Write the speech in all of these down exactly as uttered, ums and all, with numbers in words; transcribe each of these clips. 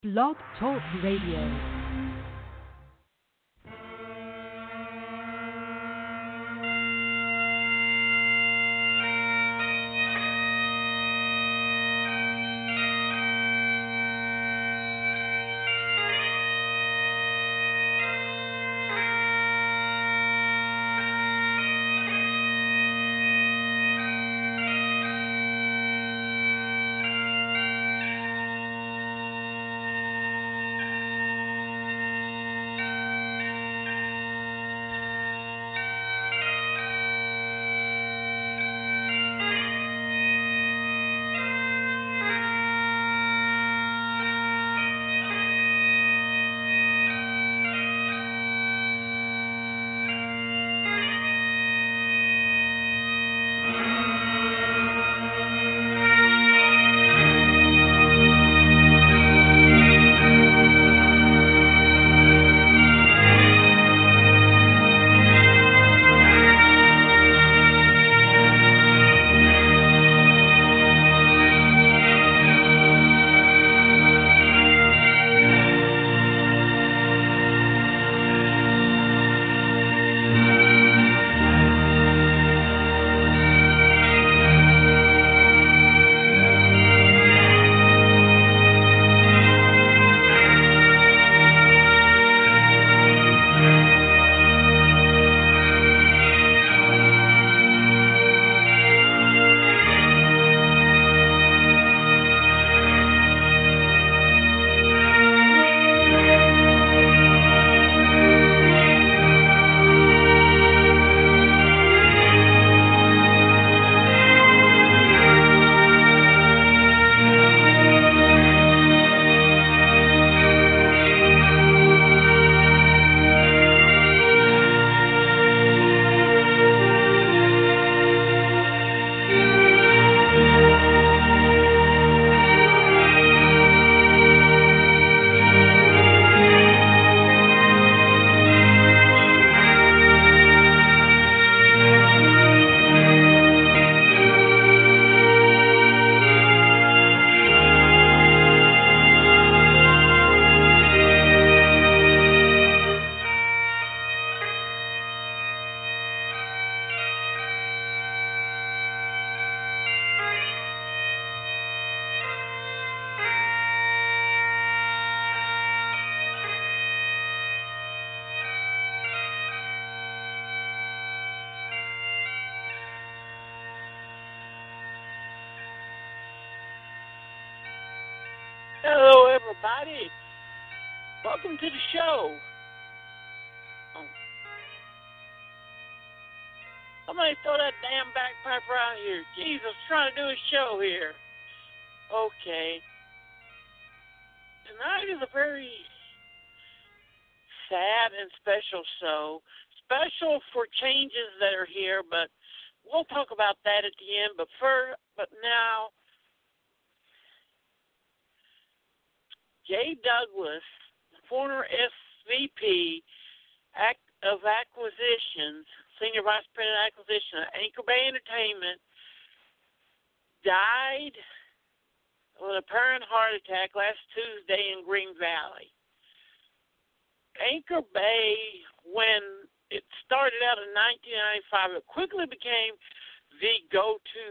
Blog Talk Radio. Hello, everybody. Welcome to the show. Oh. Somebody throw that damn bagpiper out here. Jesus, trying to do a show here. Okay. Tonight is a very sad and special show. Special for changes that are here, but we'll talk about that at the end. But for, but now, Jay Douglas, former S V P of Acquisitions, Senior Vice President of Acquisition at Anchor Bay Entertainment, died of an apparent heart attack last Tuesday in Green Valley. Anchor Bay, when it started out in nineteen ninety-five, it quickly became the go-to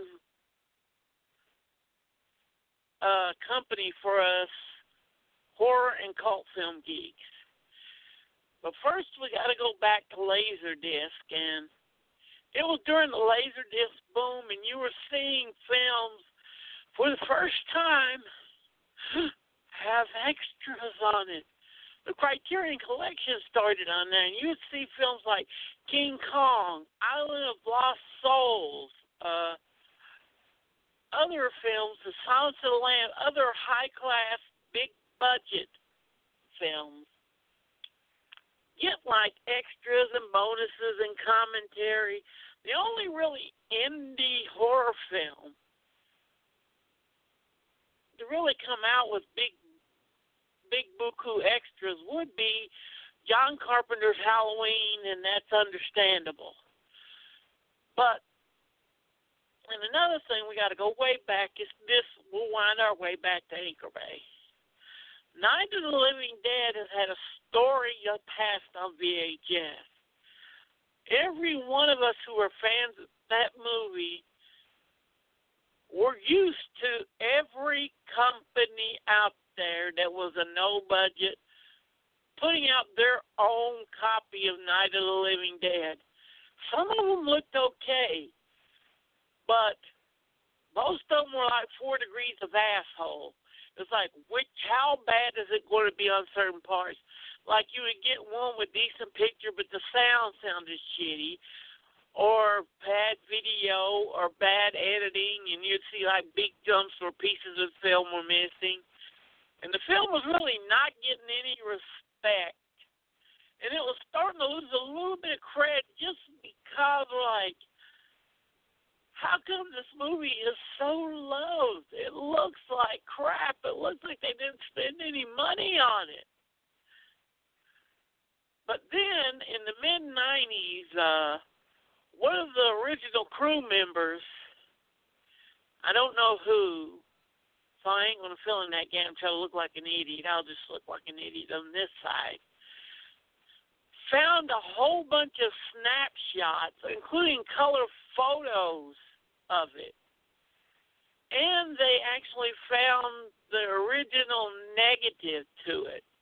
uh, company for us horror and cult film geeks. But first, we got to go back to Laserdisc, and it was during the Laserdisc boom, and you were seeing films for the first time have extras on it. The Criterion Collection started on there, and you would see films like King Kong, Island of Lost Souls, uh, other films, The Silence of the Lambs, other high-class, big budget films get like extras and bonuses and commentary. The only really indie horror film to really come out with big big buku extras would be John Carpenter's Halloween, and that's understandable. But and another thing, we got to go way back. Is this we'll wind our way back to Anchor Bay. Night of the Living Dead has had a story passed on V H S. Every one of us who are fans of that movie were used to every company out there that was a no budget putting out their own copy of Night of the Living Dead. Some of them looked okay, but most of them were like four degrees of asshole. It's like, which, how bad is it going to be on certain parts? Like, you would get one with decent picture, but the sound sounded shitty, or bad video, or bad editing, and you'd see, like, big jumps where pieces of film were missing. And the film was really not getting any respect. And it was starting to lose a little bit of credit just because, like, how come this movie is so low? It looks like crap. It looks like they didn't spend any money on it. But then, in the mid nineties, uh, one of the original crew members, I don't know who, so I ain't going to fill in that game and try to look like an idiot. I'll just look like an idiot on this side. Found a whole bunch of snapshots, including color photos of it. And they actually found the original negative to it.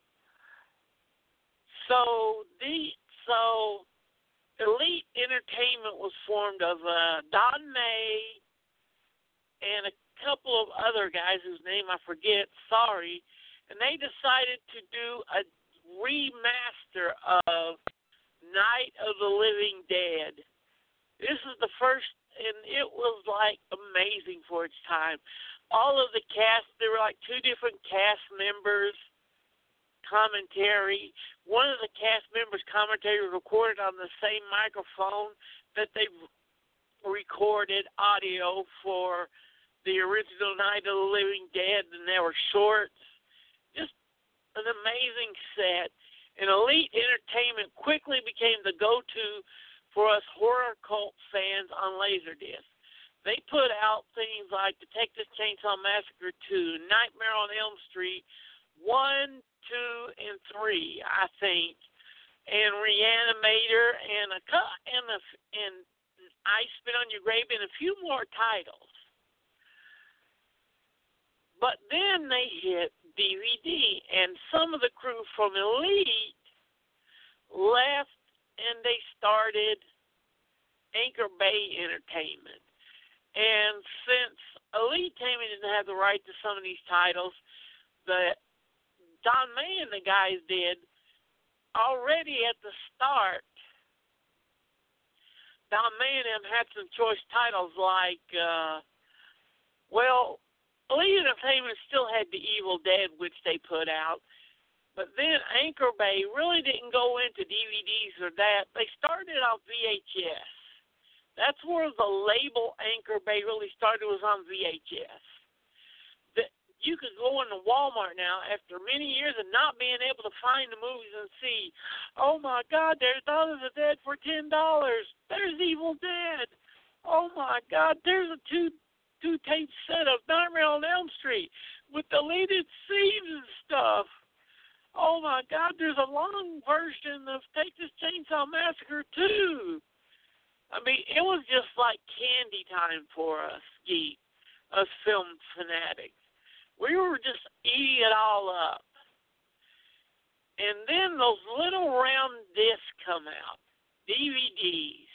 So the so Elite Entertainment was formed of uh, Don May and a couple of other guys whose name I forget, sorry, and they decided to do a remaster of Night of the Living Dead. This is the first, and it was, like, amazing for its time. All of the cast, there were, like, two different cast members, commentary. One of the cast members' commentary was recorded on the same microphone that they recorded audio for the original Night of the Living Dead, and there were shorts. Just an amazing set. And Elite Entertainment quickly became the go-to for us horror cult fans on Laserdisc. They put out things like the Texas Chainsaw Massacre two, Nightmare on Elm Street one, two, and three, I think, and Reanimator, and a and a, and I Spit on Your Grave, and a few more titles. But then they hit D V D, and some of the crew from Elite left, and they started Anchor Bay Entertainment. And since Elite Entertainment didn't have the right to some of these titles, the Don May and the guys did, already at the start, Don May and them had some choice titles like, uh, well, Elite Entertainment still had The Evil Dead, which they put out. But then Anchor Bay really didn't go into D V Ds or that. They started on V H S. That's where the label Anchor Bay really started, was on V H S. The, you could go into Walmart now after many years of not being able to find the movies and see, oh, my God, there's Dawn of the Dead for ten dollars. There's Evil Dead. Oh, my God, there's a two, two-tape set of Nightmare on Elm Street with deleted scenes and stuff. Oh, my God, there's a long version of Texas Chainsaw Massacre two. I mean, it was just like candy time for us geeks, us film fanatics. We were just eating it all up. And then those little round discs come out, D V Ds.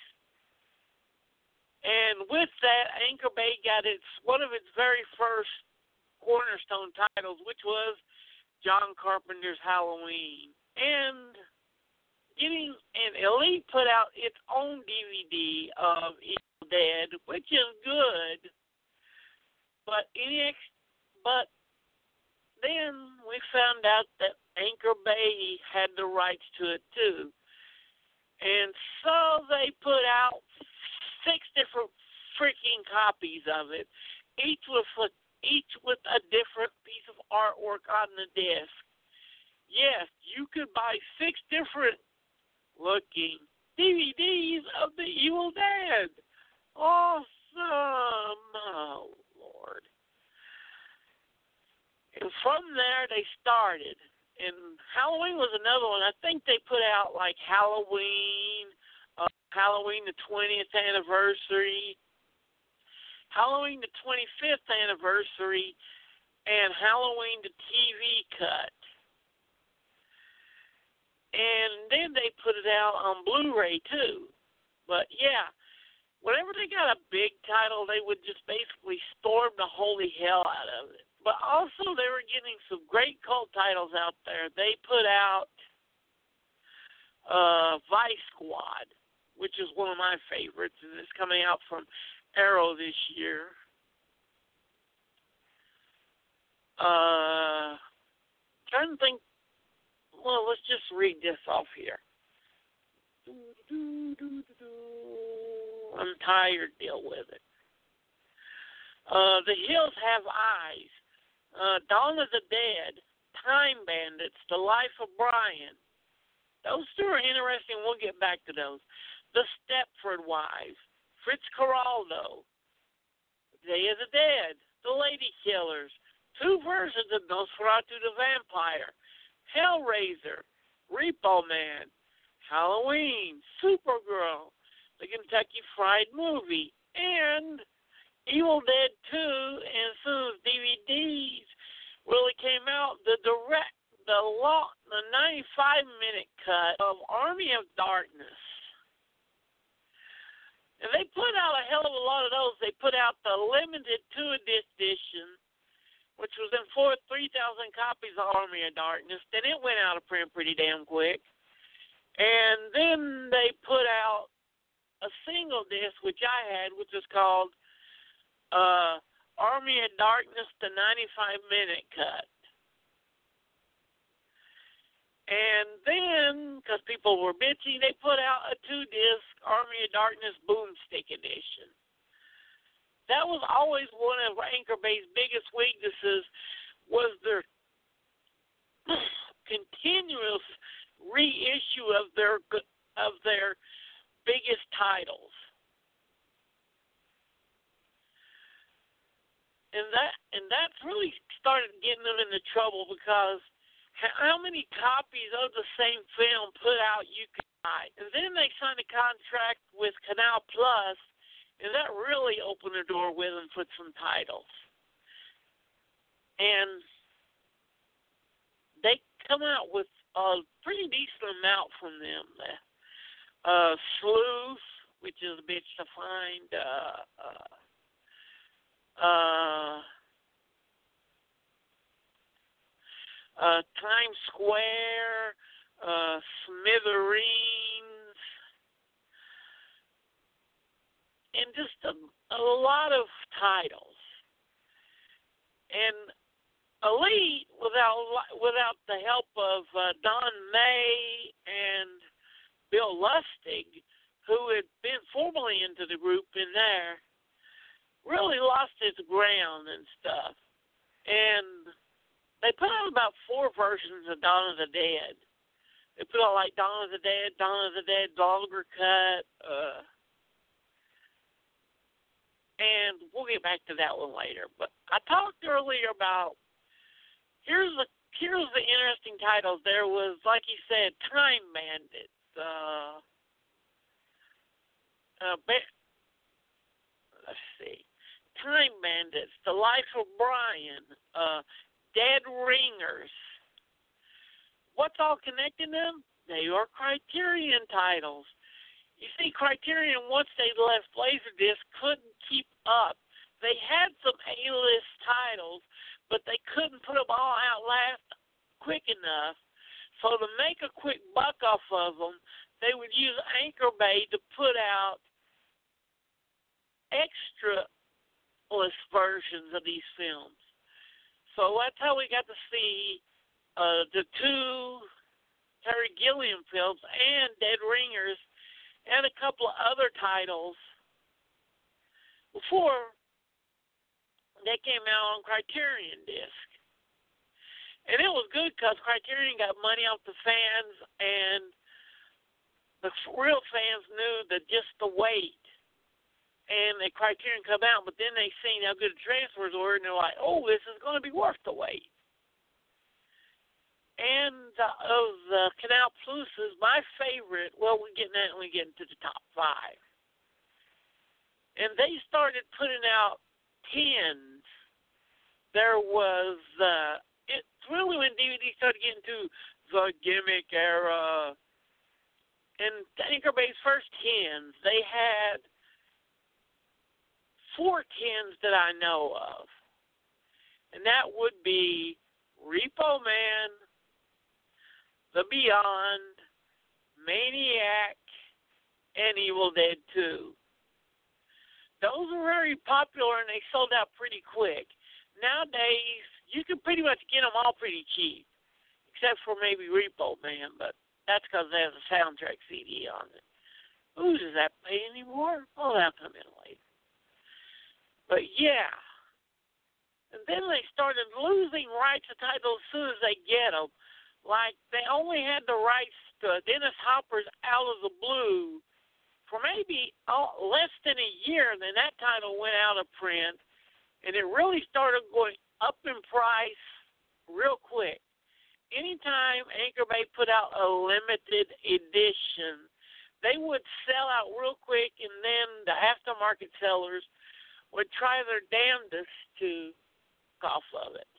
And with that, Anchor Bay got its one of its very first cornerstone titles, which was John Carpenter's Halloween. And getting and Elite put out its own D V D of Evil Dead, which is good. But any but then we found out that Anchor Bay had the rights to it too. And so they put out six different freaking copies of it, each with a, each with a different piece of artwork on the disc. Yes, you could buy six different looking D V Ds of the Evil Dead. Awesome! Oh, Lord. And from there, they started. And Halloween was another one. I think they put out, like, Halloween, uh, Halloween the twentieth anniversary, Halloween the twenty-fifth anniversary, and Halloween the T V cut. And then they put it out on Blu-ray, too. But, yeah, whenever they got a big title, they would just basically storm the holy hell out of it. But also, they were getting some great cult titles out there. They put out uh, Vice Squad, which is one of my favorites, and it's coming out from Arrow this year. Uh, trying to think. Well, let's just read this off here. I'm tired. Deal with it. Uh, The Hills Have Eyes. Uh, Dawn of the Dead. Time Bandits. The Life of Brian. Those two are interesting. We'll get back to those. The Stepford Wives. Fritz Coraldo. Day of the Dead. The Lady Killers. Two versions of Nosferatu the Vampire. Hellraiser, Repo Man, Halloween, Supergirl, the Kentucky Fried Movie, and Evil Dead two, and as soon as D V Ds really came out, the direct, the long, the ninety-five minute cut of Army of Darkness. And they put out a hell of a lot of those. They put out the limited two edition, which was in four three thousand copies of Army of Darkness. Then it went out of print pretty damn quick. And then they put out a single disc, which I had, which was called uh, Army of Darkness, the ninety-five minute cut. And then, because people were bitching, they put out a two-disc Army of Darkness Boomstick edition. That was always one of Anchor Bay's biggest weaknesses, was their continuous reissue of their of their biggest titles. And that and that's really started getting them into trouble, because how many copies of the same film put out you could buy? And then they signed a contract with Canal Plus, and that really opened the door with them for some titles. And they come out with a pretty decent amount from them. Uh, Sleuth, which is a bitch to find. Uh, uh, uh, uh, Times Square, uh, Smithereens, and just a, a lot of titles. And Elite, without without the help of uh, Don May and Bill Lustig, who had been formerly into the group in there, really lost its ground and stuff. And they put out about four versions of Dawn of the Dead. They put out like Dawn of the Dead, Dawn of the Dead, longer cut, uh, and we'll get back to that one later. But I talked earlier about here's the here's the interesting titles. There was, like you said, Time Bandits. Uh, uh, ba- let's see, Time Bandits, The Life of Brian, uh, Dead Ringers. What's all connecting them? They are Criterion titles. You see, Criterion, once they left Laserdisc, couldn't keep up. They had some A-list titles, but they couldn't put them all out last quick enough. So to make a quick buck off of them, they would use Anchor Bay to put out extra-less versions of these films. So that's how we got to see uh, the two Terry Gilliam films and Dead Ringers and a couple of other titles before they came out on Criterion disc. And it was good because Criterion got money off the fans, and the real fans knew that just the wait. And the Criterion come out, but then they seen how good the transfers were, and they're like, oh, this is going to be worth the wait. And the, of the Canal Pluses, my favorite, well, we're getting that when we get into the top five. And they started putting out tens. There was, uh, it's really when D V D started getting to the gimmick era. And Anchor Bay's first tens, they had four tens that I know of. And that would be Repo Man, The Beyond, Maniac, and Evil Dead two. Those were very popular and they sold out pretty quick. Nowadays, you can pretty much get them all pretty cheap, except for maybe Repo Man, but that's because they have a soundtrack C D on it. Ooh, does that pay anymore? Oh, that'll come in later. But yeah. And then they started losing rights to titles as soon as they get them. Like, they only had the rights to Dennis Hopper's Out of the Blue for maybe oh, less than a year, and then that title went out of print, and it really started going up in price real quick. Anytime Anchor Bay put out a limited edition, they would sell out real quick, and then the aftermarket sellers would try their damnedest to off of it.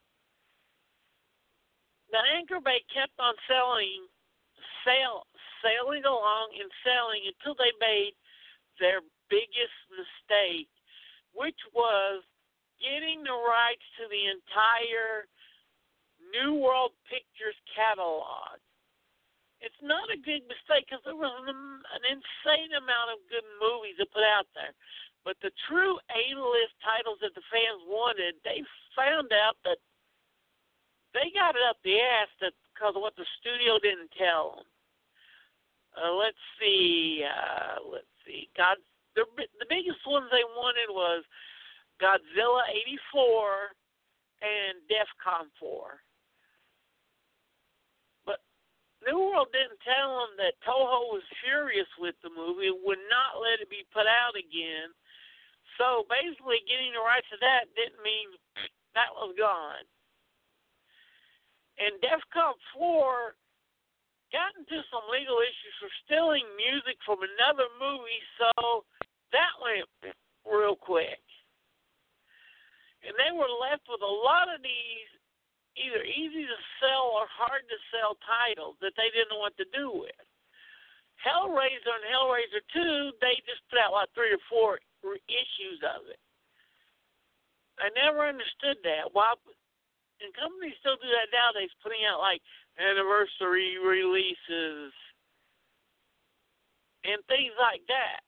Now, Anchor Bay kept on selling, sail, sailing along and selling until they made their biggest mistake, which was getting the rights to the entire New World Pictures catalog. It's not a big mistake because there was an, an insane amount of good movies to put out there. But the true A-list titles that the fans wanted, they found out that they got it up the ass that because of what the studio didn't tell them. Uh, let's see. Uh, let's see. God, the, the biggest ones they wanted was Godzilla eighty-four and DEFCON four. New World didn't tell them that Toho was furious with the movie and would not let it be put out again. So basically getting the rights to that didn't mean that was gone. And DEFCON four got into some legal issues for stealing music from another movie, so that went real quick. And they were left with a lot of these either easy to sell or hard to sell titles that they didn't know what to do with. Hellraiser and Hellraiser two, they just put out like three or four issues of it. I never understood that. Why? And companies still do that nowadays, putting out like anniversary releases and things like that.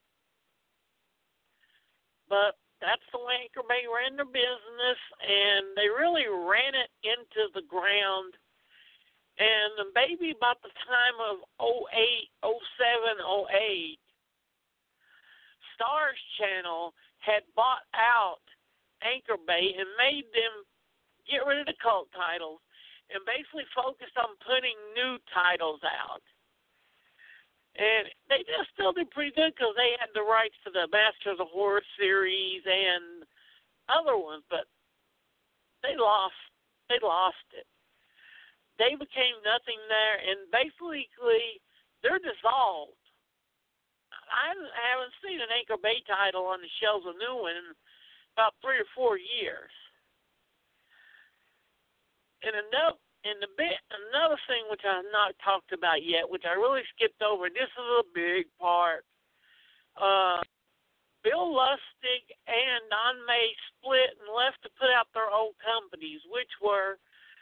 But that's the way Anchor Bay ran their business, and they really ran it into the ground. And maybe about the time of oh eight, oh seven, oh eight, Stars Channel had bought out Anchor Bay and made them get rid of the cult titles and basically focused on putting new titles out. And they just still did pretty good because they had the rights to the Masters of Horror series and other ones, but they lost. They lost it. They became nothing there, and basically they're dissolved. I haven't seen an Anchor Bay title on the shelves of new one in about three or four years. And enough. And the bit, another thing which I've not talked about yet, which I really skipped over, this is a big part. Uh, Bill Lustig and Don May split and left to put out their own companies, which were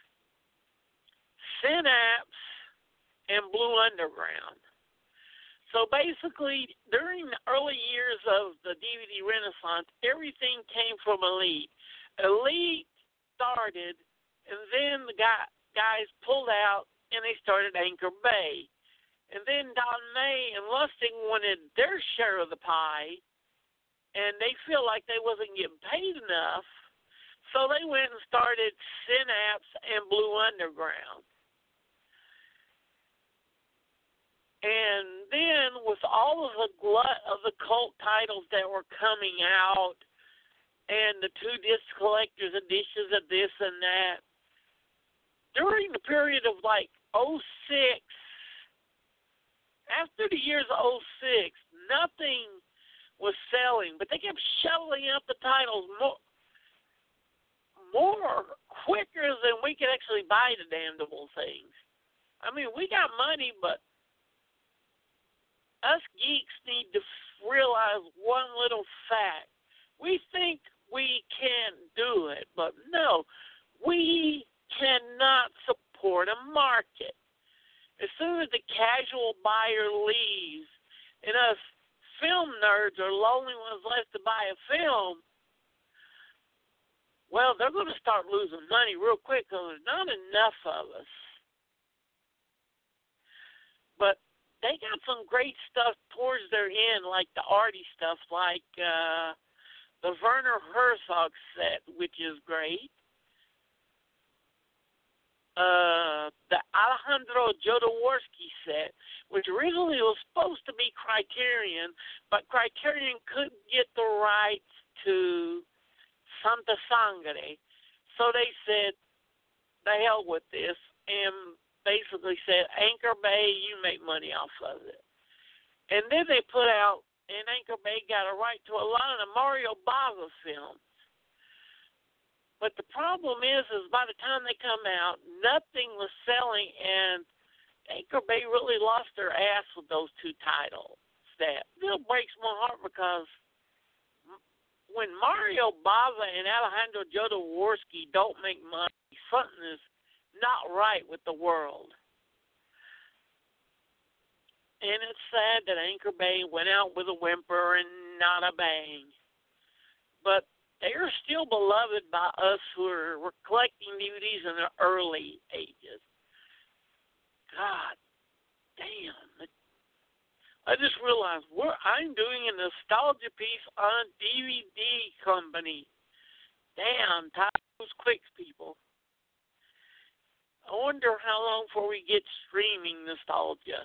Synapse and Blue Underground. So basically, during the early years of the D V D Renaissance, everything came from Elite. Elite started, and then the guy. guys pulled out and they started Anchor Bay. And then Don May and Lustig wanted their share of the pie, and they feel like they wasn't getting paid enough, so they went and started Synapse and Blue Underground. And then with all of the glut of the cult titles that were coming out and the two disc collector's editions of this and that, during the period of like oh six, after the years of oh six, nothing was selling, but they kept shoveling up the titles more, more quicker than we could actually buy the damnable things. I mean, we got money, but us geeks need to realize one little fact. We think we can do it, but no, we cannot support a market. As soon as the casual buyer leaves and us film nerds are the only ones left to buy a film, well, they're going to start losing money real quick because there's not enough of us. But they got some great stuff towards their end, like the arty stuff, like uh, the Werner Herzog set, which is great. Uh, the Alejandro Jodorowsky set, which originally was supposed to be Criterion, but Criterion couldn't get the rights to Santa Sangre, so they said, the hell with this, and basically said, Anchor Bay, you make money off of it. And then they put out, and Anchor Bay got a right to a lot of the Mario Bava films. But the problem is, is by the time they come out, nothing was selling, and Anchor Bay really lost their ass with those two titles. That still breaks my heart because when Mario Bava and Alejandro Jodorowsky don't make money, something is not right with the world. And it's sad that Anchor Bay went out with a whimper and not a bang. But they are still beloved by us who are, were collecting D V Ds in the early ages. God damn. I just realized we're, I'm doing a nostalgia piece on D V D company. Damn, time moves quick, people. I wonder how long before we get streaming nostalgia.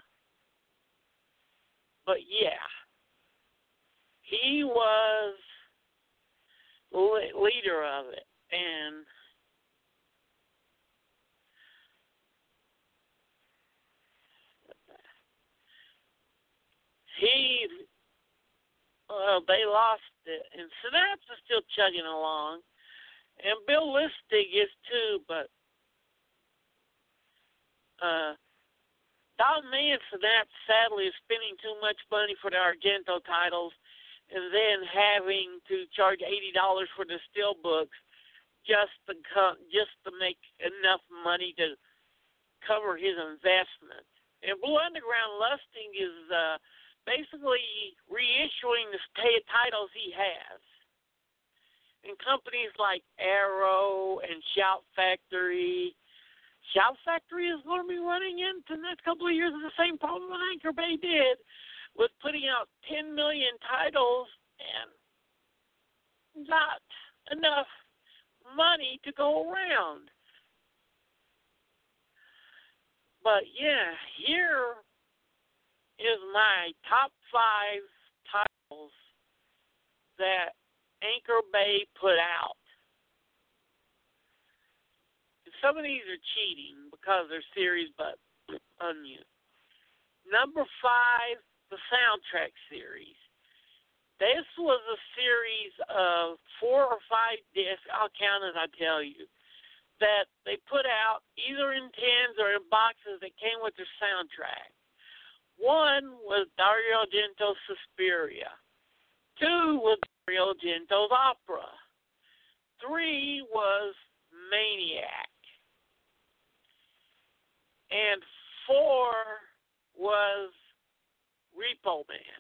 But yeah, he was leader of it, and he, well, they lost it, and Synapse is still chugging along, and Bill Lustig is too, but uh, Don May and Synapse sadly is spending too much money for the Argento titles, and then having to charge eighty dollars for the steelbooks just to co- just to make enough money to cover his investment. And Blue Underground Lustig is uh, basically reissuing the t- titles he has. And companies like Arrow and Shout Factory. Shout Factory is going to be running into the next couple of years the same problem that Anchor Bay did, with putting out ten million titles and not enough money to go around. But yeah, here is my top five titles that Anchor Bay put out. Some of these are cheating because they're series, but unused. Number five, the soundtrack series. This was a series of four or five discs, I'll count as I tell you, that they put out either in tins or in boxes that came with their soundtrack. One was Dario Argento's Suspiria. Two was Dario Argento's Opera. Three was Maniac. And four was Repo Man.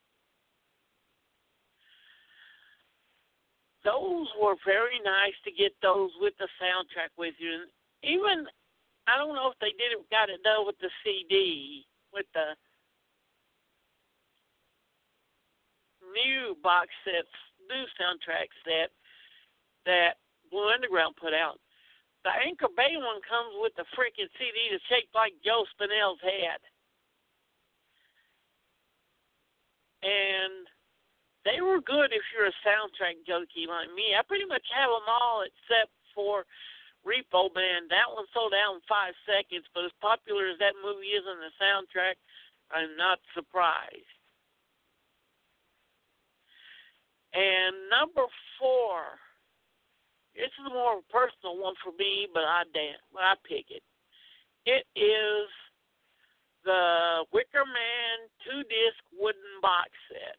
Those were very nice to get those with the soundtrack with you. And even, I don't know if they did it, got it done with the C D, with the new box sets, new soundtrack set that Blue Underground put out. The Anchor Bay one comes with the freaking C D that's shaped like Joe Spinell's head. And they were good if you're a soundtrack junkie like me. I pretty much have them all except for Repo Man. That one sold out in five seconds, but as popular as that movie is on the soundtrack, I'm not surprised. And number four, this is more of a personal one for me, but I damn, I pick it. It is the Wicker Man two-disc wooden box set.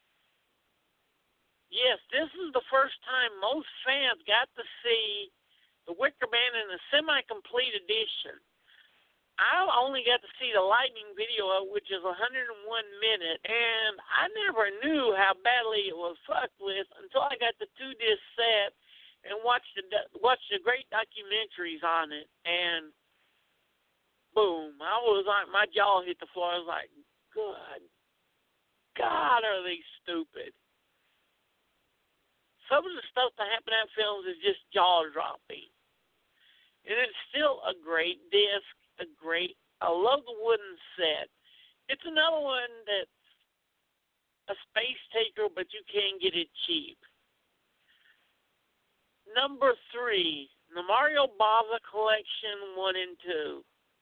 Yes, this is the first time most fans got to see the Wicker Man in a semi-complete edition. I only got to see the Lightning video, which is one hundred one minutes, and I never knew how badly it was fucked with until I got the two-disc set and watched the watched the great documentaries on it. And boom, I was like, my jaw hit the floor. I was like, good God, are they stupid? Some of the stuff that happened in films is just jaw-dropping. And it's still a great disc. A great, I love the wooden set. It's another one that's a space taker, but you can get it cheap. Number three, the Mario Bava Collection one and two.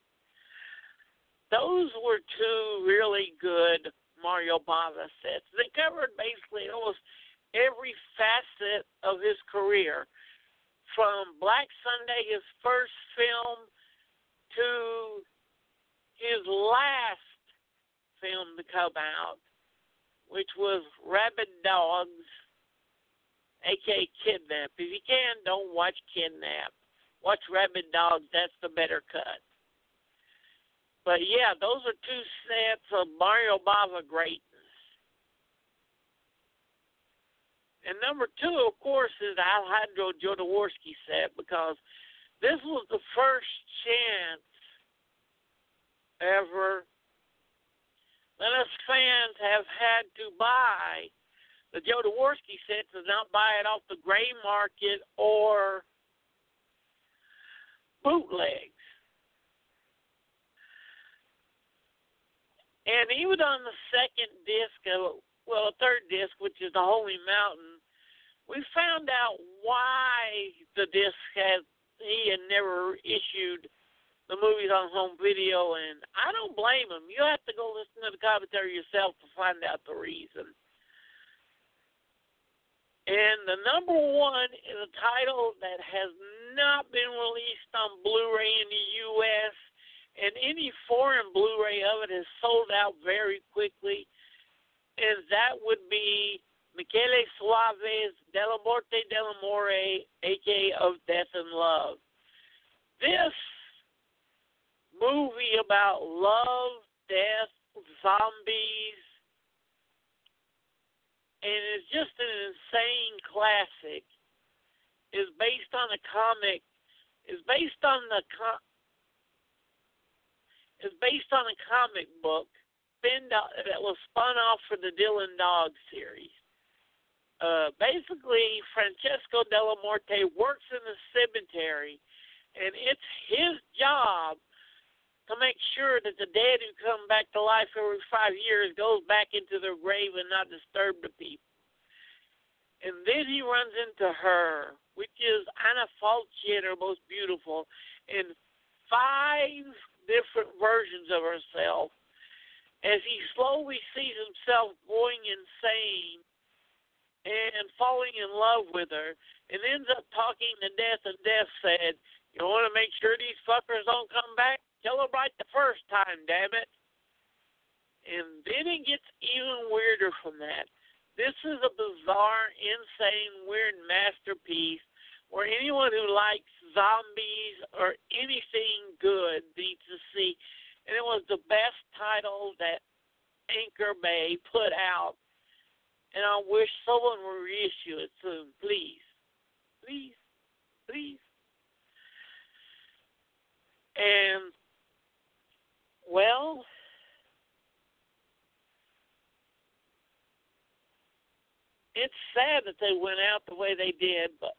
Those were two really good Mario Bava sets. They covered basically almost every facet of his career, from Black Sunday, his first film, to his last film to come out, which was Rabid Dogs, a k a. Kidnap. If you can, don't watch Kidnap. Watch Rabid Dogs. That's the better cut. But, yeah, those are two sets of Mario Bava greatness. And number two, of course, is the Alejandro Jodorowsky set, because this was the first chance ever that us fans have had to buy the Jodorowsky sets and not buy it off the gray market or bootlegs. And even on the second disc, of, well, a third disc, which is the Holy Mountain, we found out why the disc has he had never issued the movies on home video, and I don't blame him. You have to go listen to the commentary yourself to find out the reason. And the number one is a title that has not been released on Blu-ray in the U S, and any foreign Blu-ray of it has sold out very quickly, and that would be Michele Soavi's Della Morte dell'Amore, a k a. Of Death and Love. This movie about love, death, zombies, and it's just an insane classic, is based on a comic, is based on the com- is based on a comic book that was spun off for the Dylan Dog series. Uh, basically, Francesco Della Morte works in the cemetery, and it's his job to make sure that the dead who come back to life every five years goes back into their grave and not disturb the people. And then he runs into her, which is Anna Falchi, her most beautiful, in five different versions of herself, as he slowly sees himself going insane and falling in love with her, and ends up talking to Death, and Death said, you want to make sure these fuckers don't come back? Kill them right the first time, damn it. And then it gets even weirder from that. This is a bizarre, insane, weird masterpiece where anyone who likes zombies or anything good needs to see. And it was the best title that Anchor Bay put out. And I wish someone would reissue it soon. Please. Please. Please. And, well, it's sad that they went out the way they did, but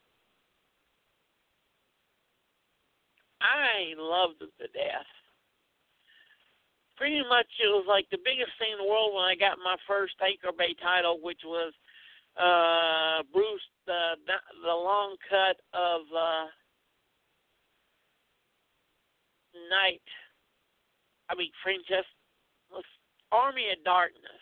I loved it to death. Pretty much it was like the biggest thing in the world when I got my first Anchor Bay title, which was uh, Bruce, the, the long cut of uh, Knight, I mean, Francesca, Army of Darkness.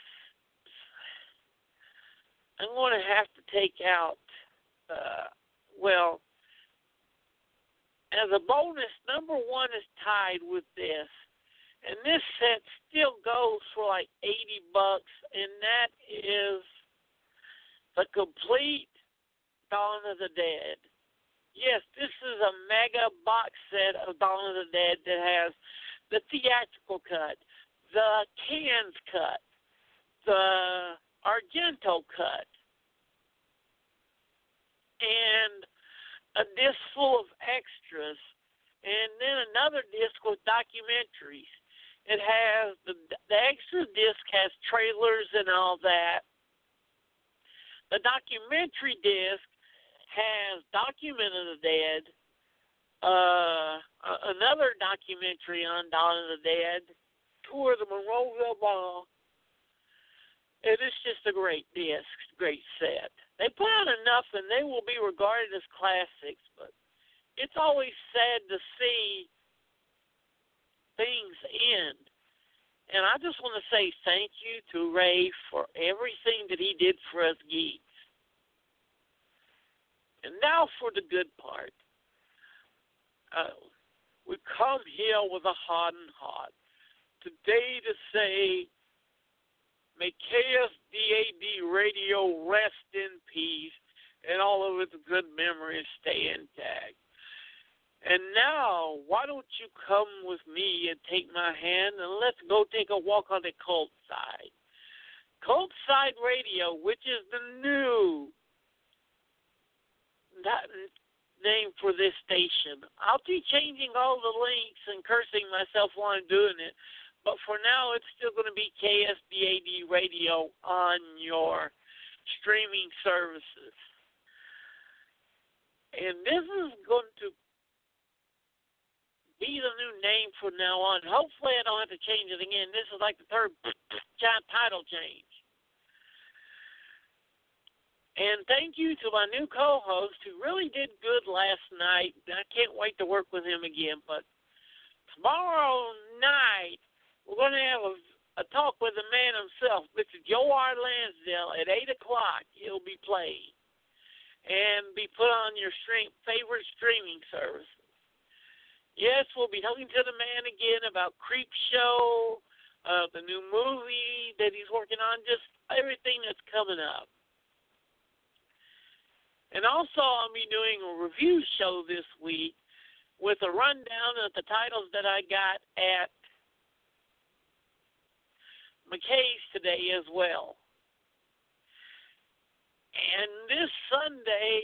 I'm going to have to take out, uh, well, as a bonus, number one is tied with this. And this set still goes for like eighty bucks, and that is the complete Dawn of the Dead. Yes, this is a mega box set of Dawn of the Dead that has the theatrical cut, the Cans cut, the Argento cut, and a disc full of extras, and then another disc with documentaries. It has, the, the extra disc has trailers and all that. The documentary disc has Document of the Dead, uh, another documentary on Dawn of the Dead, tour of the Monroeville Ball. It is just a great disc, great set. They put out enough and they will be regarded as classics, but it's always sad to see things end. And I just want to say thank you to Ray for everything that he did for us geeks. And now for the good part. Uh, we come here with a hardened heart today to say, may K S D A D Radio rest in peace and all of its good memories stay intact. And now, why don't you come with me and take my hand and let's go take a walk on the Cult Side. Cult Side Radio, which is the new that name for this station. I'll be changing all the links and cursing myself while I'm doing it. But for now, it's still going to be K S D A D Radio on your streaming services. And this is going to be the new name from now on. Hopefully, I don't have to change it again. This is like the third title change. And thank you to my new co-host who really did good last night. I can't wait to work with him again. But tomorrow night, we're going to have a, a talk with the man himself, Mister Joe R. Lansdale, at eight o'clock. He'll be played and be put on your stream, favorite streaming services. Yes, we'll be talking to the man again about Creepshow, uh, the new movie that he's working on, just everything that's coming up. And also, I'll be doing a review show this week with a rundown of the titles that I got at McKay's today as well. And this Sunday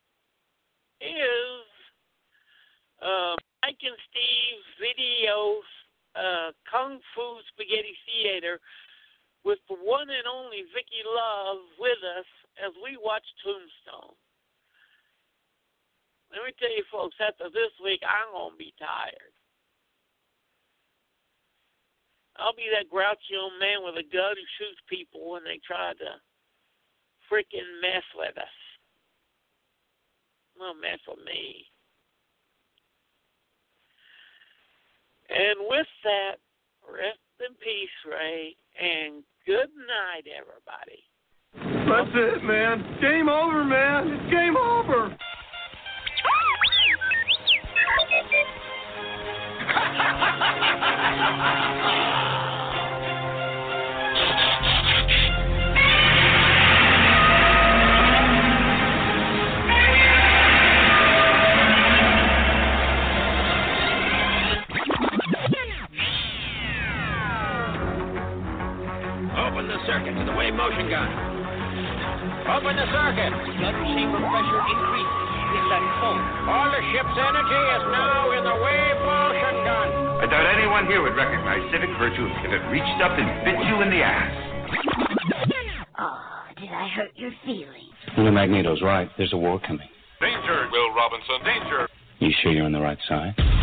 is uh, Mike and Steve's Videos uh, Kung Fu Spaghetti Theater with the one and only Vicky Love with us as we watch Tombstone. Let me tell you, folks, after this week, I'm going to be tired. I'll be that grouchy old man with a gun who shoots people when they try to freaking mess with us. Well, mess with me. And with that, rest in peace, Ray, and good night, everybody. That's it, man. Game over, man. It's game over. Open the circuit to the wave motion gun. Open the circuit. Gun chamber pressure increases. Is that full? All the ship's energy is now in the wave motion gun. I doubt anyone here would recognize civic virtue if it reached up and bit you in the ass. Oh, did I hurt your feelings? Well, Magneto's right. There's a war coming. Danger, Will Robinson, danger. You sure you're on the right side?